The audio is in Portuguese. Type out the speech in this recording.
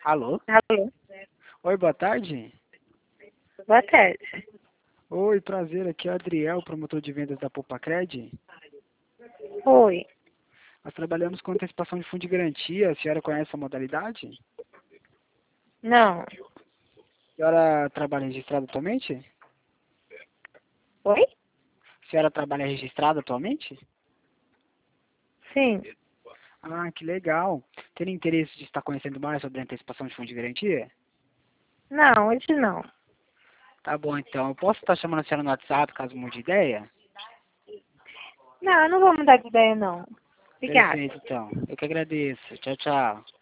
Alô? Alô, Oi, boa tarde. boa tarde. Oi, prazer, aqui é o Adriel, promotor de vendas da Popacred. Oi. Nós trabalhamos com antecipação de fundo de garantia. A senhora conhece a modalidade? Não. A senhora trabalha registrada atualmente? Oi? A senhora trabalha registrada atualmente? Sim. Ah, que legal. Tem interesse de estar conhecendo mais sobre a antecipação de fundo de garantia? Não, hoje não. Tá bom, então. Eu posso estar chamando a senhora no WhatsApp, caso mude de ideia? Não, eu não vou mudar de ideia, não. Obrigada. Perfeito, então. Eu que agradeço. Tchau, tchau.